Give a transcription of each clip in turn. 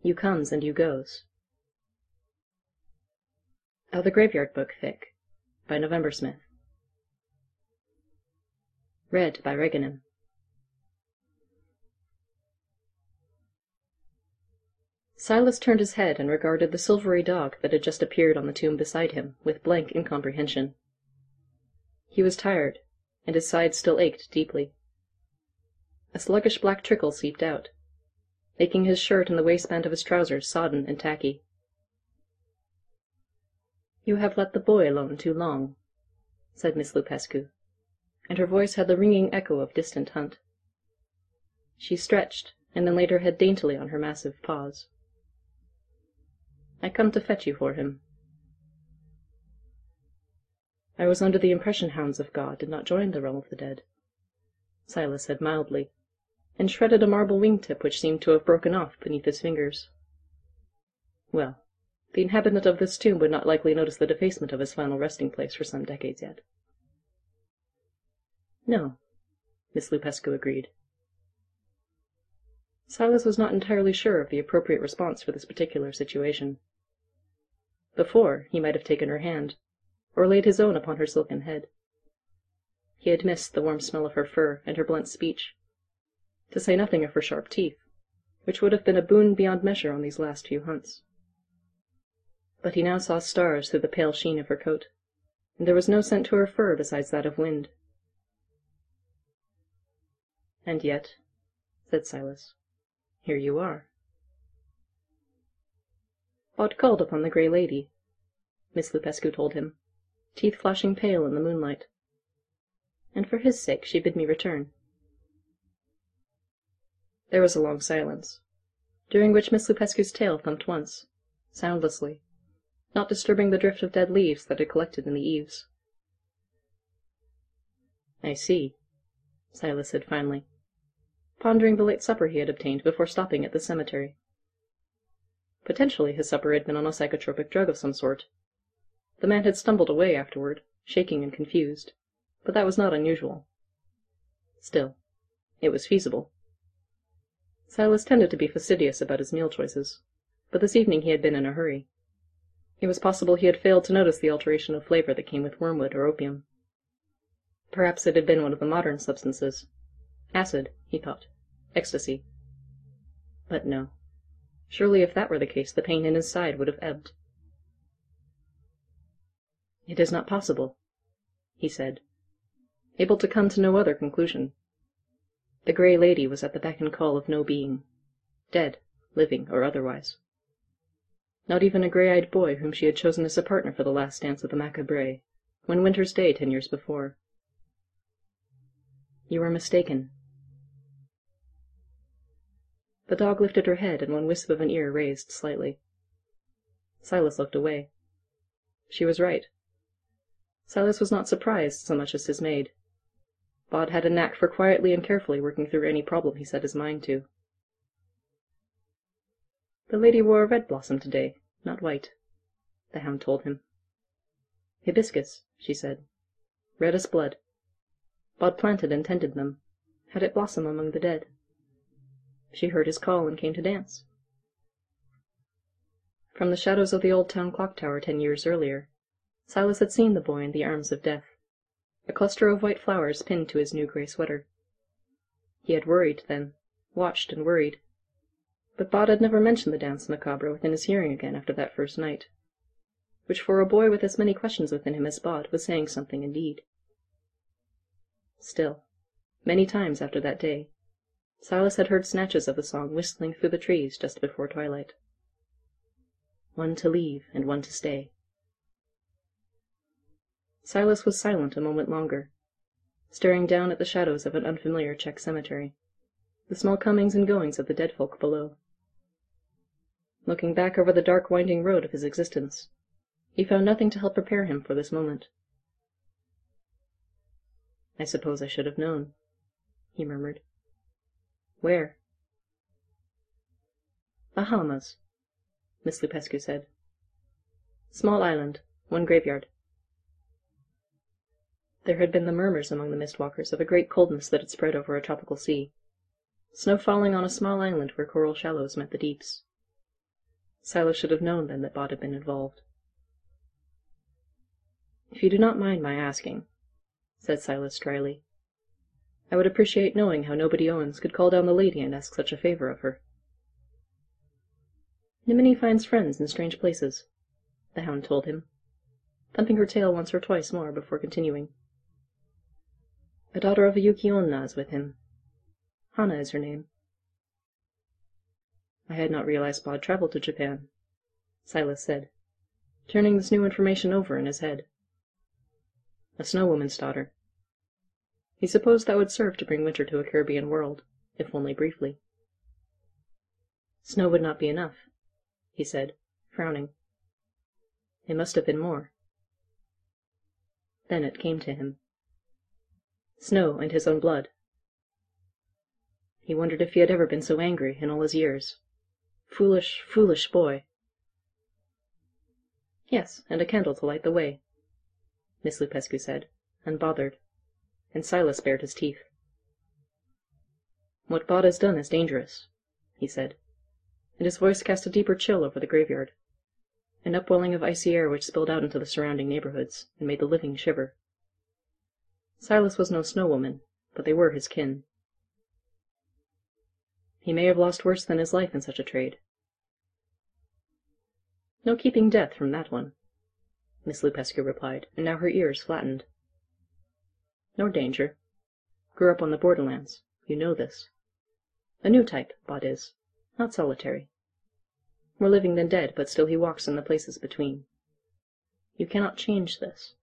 You comes and you goes. Out the Graveyard Book, Fic. By November Smith. Read by Reganim. Silas turned his head and regarded the silvery dog that had just appeared on the tomb beside him with blank incomprehension. He was tired, and his sides still ached deeply. A sluggish black trickle seeped out, making his shirt and the waistband of his trousers sodden and tacky. "You have let the boy alone too long," said Miss Lupescu, and her voice had the ringing echo of distant hunt. She stretched, and then laid her head daintily on her massive paws. "I come to fetch you for him." "I was under the impression hounds of God did not join the realm of the dead," Silas said mildly, and shredded a marble wing-tip which seemed to have broken off beneath his fingers. "Well, the inhabitant of this tomb would not likely notice the defacement of his final resting place for some decades yet." "No," Miss Lupescu agreed. Silas was not entirely sure of the appropriate response for this particular situation. Before, he might have taken her hand, or laid his own upon her silken head. He had missed the warm smell of her fur and her blunt speech, to say nothing of her sharp teeth, which would have been a boon beyond measure on these last few hunts. But he now saw stars through the pale sheen of her coat, and there was no scent to her fur besides that of wind. "And yet," said Silas, "here you are." "Bod called upon the Grey Lady," Miss Lupescu told him, teeth flashing pale in the moonlight, "and for his sake she bid me return." There was a long silence, during which Miss Lupescu's tail thumped once, soundlessly, not disturbing the drift of dead leaves that had collected in the eaves. "I see," Silas said finally, pondering the late supper he had obtained before stopping at the cemetery. Potentially his supper had been on a psychotropic drug of some sort. The man had stumbled away afterward, shaking and confused, but that was not unusual. Still, it was feasible. Silas tended to be fastidious about his meal choices, but this evening he had been in a hurry. It was possible he had failed to notice the alteration of flavor that came with wormwood or opium. Perhaps it had been one of the modern substances. Acid, he thought. Ecstasy. But no. Surely if that were the case, the pain in his side would have ebbed. "It is not possible," he said, able to come to no other conclusion. The Grey Lady was at the beck and call of no being, dead, living, or otherwise. Not even a grey-eyed boy whom she had chosen as a partner for the last dance of the macabre, one winter's day 10 years before. "You are mistaken." The dog lifted her head, and one wisp of an ear raised slightly. Silas looked away. She was right. Silas was not surprised so much as dismayed. Bod had a knack for quietly and carefully working through any problem he set his mind to. "The lady wore a red blossom today, not white," the hound told him. "Hibiscus," she said. "Red as blood. Bod planted and tended them, had it blossom among the dead. She heard his call and came to dance." From the shadows of the old town clock tower 10 years earlier, Silas had seen the boy in the arms of death, a cluster of white flowers pinned to his new grey sweater. He had worried then, watched and worried, but Bod had never mentioned the dance macabre within his hearing again after that first night, which for a boy with as many questions within him as Bod was saying something indeed. Still, many times after that day, Silas had heard snatches of the song whistling through the trees just before twilight. One to leave and one to stay. Silas was silent a moment longer, staring down at the shadows of an unfamiliar Czech cemetery, the small comings and goings of the dead folk below. Looking back over the dark winding road of his existence, he found nothing to help prepare him for this moment. "I suppose I should have known," he murmured. "Where?" "Bahamas," Miss Lupescu said. "Small island, one graveyard." There had been the murmurs among the mist-walkers of a great coldness that had spread over a tropical sea, snow falling on a small island where coral shallows met the deeps. Silas should have known then that Bod had been involved. "If you do not mind my asking," said Silas dryly, "I would appreciate knowing how nobody Owens could call down the lady and ask such a favor of her." "Nimini finds friends in strange places," the hound told him, thumping her tail once or twice more before continuing. "A daughter of a Yuki-onna is with him. Hana is her name." "I had not realized Bod traveled to Japan," Silas said, turning this new information over in his head. A snow woman's daughter. He supposed that would serve to bring winter to a Caribbean world, if only briefly. "Snow would not be enough," he said, frowning. "It must have been more." Then it came to him. Snow and his own blood. He wondered if he had ever been so angry in all his years. Foolish, foolish boy. "Yes, and a candle to light the way," Miss Lupescu said, unbothered, and Silas bared his teeth. "What Bod has done is dangerous," he said, and his voice cast a deeper chill over the graveyard, an upwelling of icy air which spilled out into the surrounding neighborhoods and made the living shiver. Silas was no snow woman, but they were his kin. He may have lost worse than his life in such a trade. "No keeping death from that one," Miss Lupescu replied, and now her ears flattened. "Nor danger. Grew up on the borderlands. You know this. A new type, Bod is. Not solitary. More living than dead, but still he walks in the places between. You cannot change this."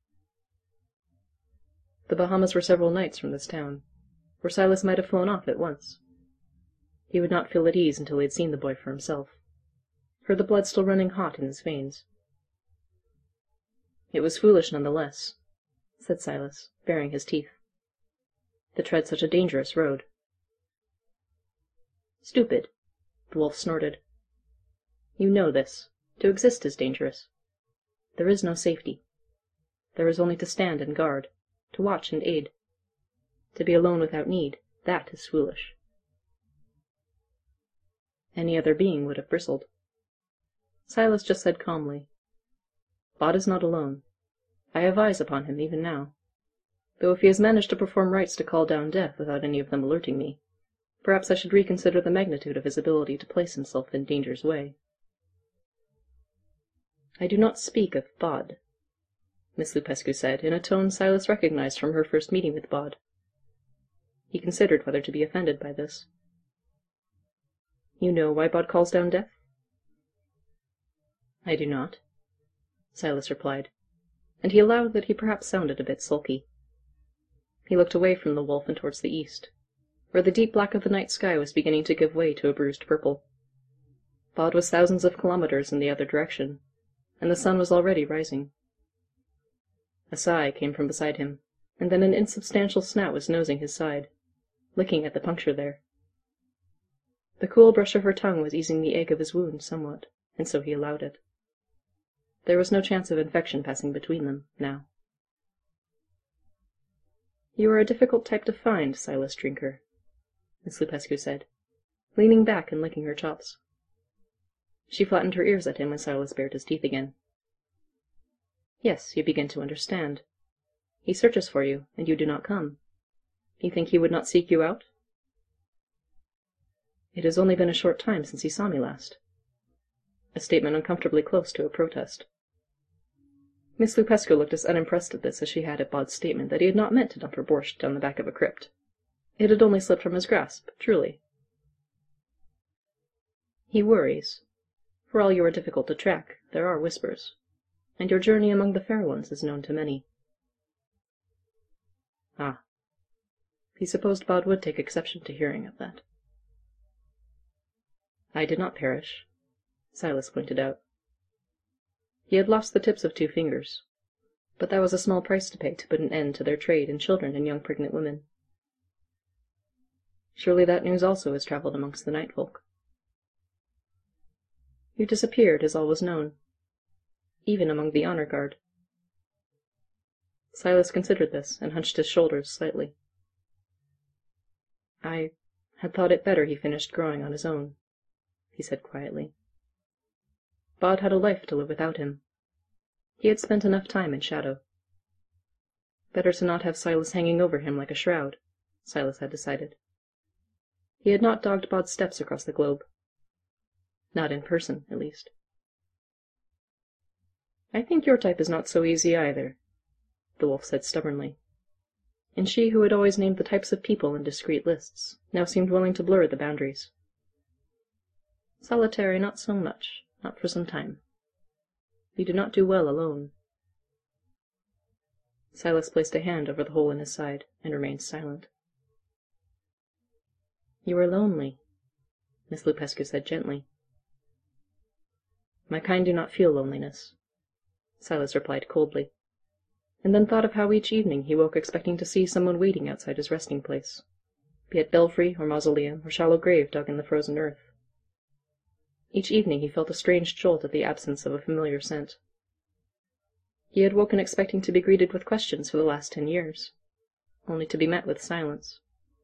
The Bahamas were several nights from this town, where Silas might have flown off at once. He would not feel at ease until he had seen the boy for himself, heard the blood still running hot in his veins. "It was foolish none the less," said Silas, baring his teeth, "to tread such a dangerous road." "Stupid," the wolf snorted. "You know this. To exist is dangerous. There is no safety. There is only to stand and guard, to watch and aid. To be alone without need, that is foolish." Any other being would have bristled. Silas just said calmly, "Bod is not alone. I have eyes upon him even now. Though if he has managed to perform rites to call down death without any of them alerting me, perhaps I should reconsider the magnitude of his ability to place himself in danger's way." "I do not speak of Bod," Miss Lupescu said, in a tone Silas recognized from her first meeting with Bod. He considered whether to be offended by this. "You know why Bod calls down death?" "I do not," Silas replied, and he allowed that he perhaps sounded a bit sulky. He looked away from the wolf and towards the east, where the deep black of the night sky was beginning to give way to a bruised purple. Bod was thousands of kilometers in the other direction, and the sun was already rising. A sigh came from beside him, and then an insubstantial snout was nosing his side, licking at the puncture there. The cool brush of her tongue was easing the ache of his wound somewhat, and so he allowed it. There was no chance of infection passing between them, now. "You are a difficult type to find, Silas Drinker," Miss Lupescu said, leaning back and licking her chops. She flattened her ears at him when Silas bared his teeth again. "Yes, you begin to understand. He searches for you, and you do not come. You think he would not seek you out?" "It has only been a short time since he saw me last." A statement uncomfortably close to a protest. Miss Lupescu looked as unimpressed at this as she had at Bod's statement that he had not meant to dump her borscht down the back of a crypt. It had only slipped from his grasp, truly. "He worries. For all you are difficult to track, there are whispers, and your journey among the fair ones is known to many." Ah. He supposed Bod would take exception to hearing of that. "I did not perish," Silas pointed out. He had lost the tips of 2 fingers, but that was a small price to pay to put an end to their trade in children and young pregnant women. Surely that news also has traveled amongst the night folk. "You disappeared, as all was known, even among the honor guard." Silas considered this and hunched his shoulders slightly. "I had thought it better he finished growing on his own," he said quietly. Bod had a life to live without him. He had spent enough time in shadow. Better to not have Silas hanging over him like a shroud, Silas had decided. He had not dogged Bod's steps across the globe. Not in person, at least. "I think your type is not so easy either," the wolf said stubbornly. And she who had always named the types of people in discrete lists now seemed willing to blur the boundaries. "Solitary, not so much. Not for some time. You do not do well alone." Silas placed a hand over the hole in his side and remained silent. "You are lonely," Miss Lupescu said gently. "My kind do not feel loneliness," Silas replied coldly, and then thought of how each evening he woke expecting to see someone waiting outside his resting place, be it belfry or mausoleum or shallow grave dug in the frozen earth. Each evening he felt a strange jolt at the absence of a familiar scent. He had woken expecting to be greeted with questions for the last 10 years, only to be met with silence.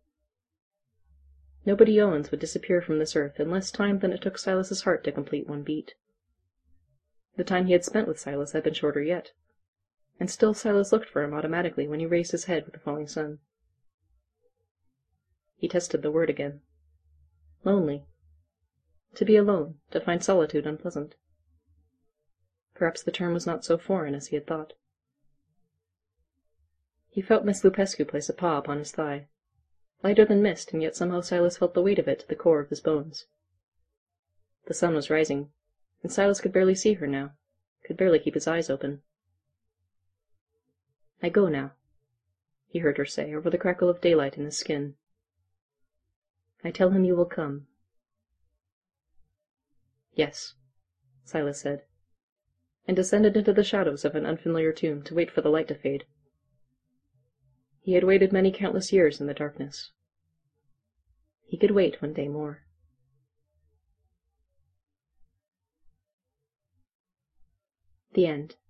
Nobody Owens would disappear from this earth in less time than it took Silas's heart to complete one beat. The time he had spent with Silas had been shorter yet, and still Silas looked for him automatically when he raised his head with the falling sun. He tested the word again. Lonely. To be alone, to find solitude unpleasant. Perhaps the term was not so foreign as he had thought. He felt Miss Lupescu place a paw upon his thigh, lighter than mist, and yet somehow Silas felt the weight of it to the core of his bones. The sun was rising, and Silas could barely see her now, could barely keep his eyes open. "I go now," he heard her say over the crackle of daylight in his skin. "I tell him you will come." "Yes," Silas said, and descended into the shadows of an unfamiliar tomb to wait for the light to fade. He had waited many countless years in the darkness. He could wait one day more. The end.